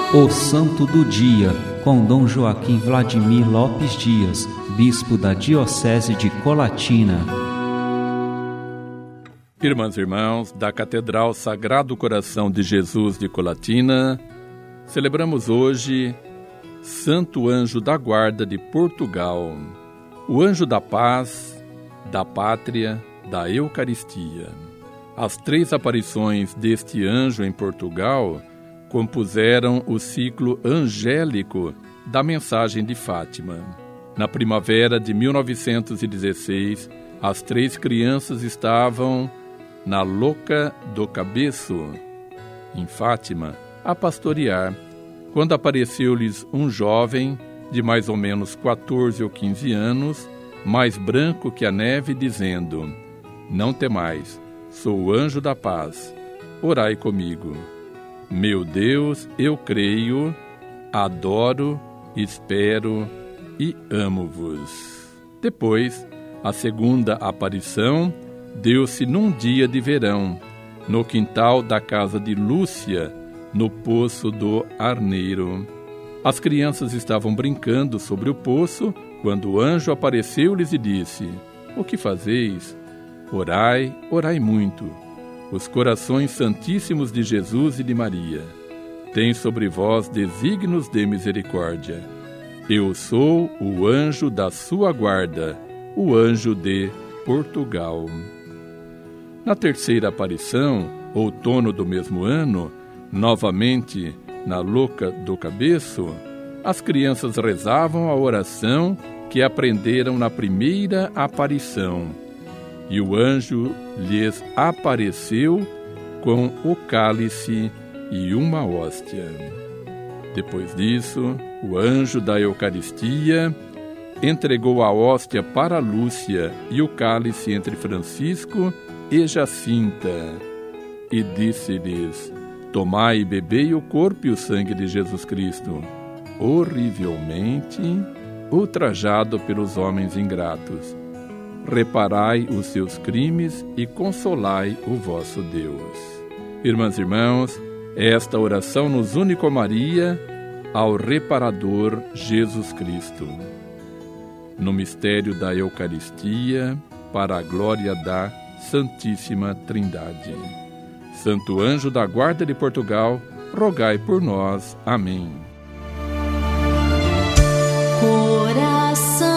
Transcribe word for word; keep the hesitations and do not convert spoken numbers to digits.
O Santo do Dia, com Dom Joaquim Vladimir Lopes Dias, Bispo da Diocese de Colatina. Irmãs e irmãos da Catedral Sagrado Coração de Jesus de Colatina, celebramos hoje Santo Anjo da Guarda de Portugal, o anjo da paz, da pátria, da Eucaristia. As três aparições deste anjo em Portugal compuseram o ciclo angélico da mensagem de Fátima. Na primavera de mil novecentos e dezesseis, as três crianças estavam na Loca do Cabeço, em Fátima, a pastorear, quando apareceu-lhes um jovem de mais ou menos quatorze ou quinze anos, mais branco que a neve, dizendo: "Não temais, sou o anjo da paz, orai comigo. Meu Deus, eu creio, adoro, espero e amo-vos." Depois, a segunda aparição deu-se num dia de verão, no quintal da casa de Lúcia, no Poço do Arneiro. As crianças estavam brincando sobre o poço, quando o anjo apareceu-lhes e disse: "O que fazeis? Orai, orai muito. Os corações santíssimos de Jesus e de Maria têm sobre vós desígnios de misericórdia. Eu sou o anjo da sua guarda, o anjo de Portugal." Na terceira aparição, outono do mesmo ano, novamente na Loca do Cabeço, as crianças rezavam a oração que aprenderam na primeira aparição, e o anjo lhes apareceu com o cálice e uma hóstia. Depois disso, o anjo da Eucaristia entregou a hóstia para Lúcia e o cálice entre Francisco e Jacinta, e disse-lhes: "Tomai e bebei o corpo e o sangue de Jesus Cristo, horrivelmente ultrajado pelos homens ingratos. Reparai os seus crimes e consolai o vosso Deus." Irmãs e irmãos, esta oração nos une com Maria ao reparador Jesus Cristo. No mistério da Eucaristia, para a glória da Santíssima Trindade. Santo Anjo da Guarda de Portugal, rogai por nós. Amém. Coração